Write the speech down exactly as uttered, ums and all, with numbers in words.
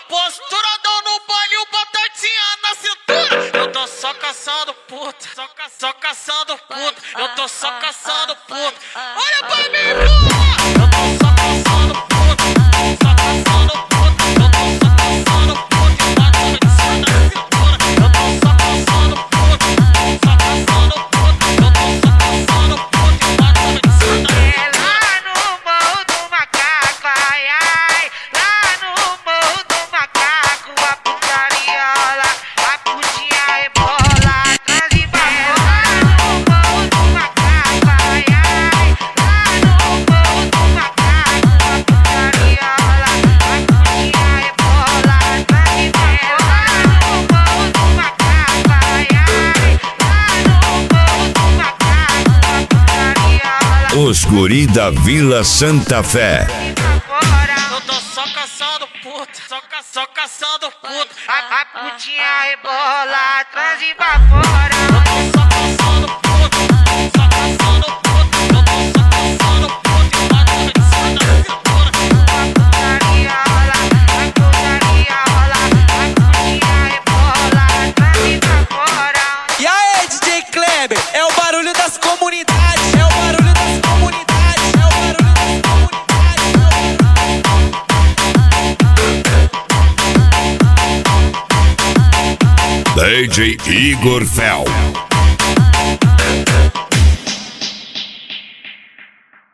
Posturadão no baile, o batatinha na cintura. Eu tô só caçando puta, só, ca só caçando puta. Eu tô só caçando puta. Olha pra mim, porra! Eu tô só caçando puta, só caçando puta. Eu tô só caçando puta e batatinha na cintura. Eu tô só caçando puta, só caçando puta. Eu tô só caçando puta e batatinha na cintura. É lá no morro do macaco, ai ai. Lá no morro do macaco, a putaria rola, a putinha rebola, atrás e pra fora. Lá no morro do macaco, ai ai. Lá no morro do macaco, a putaria rola, a putinha rebola, atrás e pra fora. Lá no morro do macaco, ai ai. Lá no morro do macaco, a putaria rola. Os guri da Vila Santa Fé. Eu tô só caçando puta, só, ca só caçando puta. A, a putinha rebola, atrás e pra fora. Eu tô só caçando puta, só caçando puta. Eu tô só caçando puta e batatinha na cintura. A putaria rola, a putaria rola, a putinha rebola, atrás e pra fora. E aí, D J Kleber, é o barulho das comunidades, é o barulho das comunidades, é o barulho das comunidades. D J Igor Fel.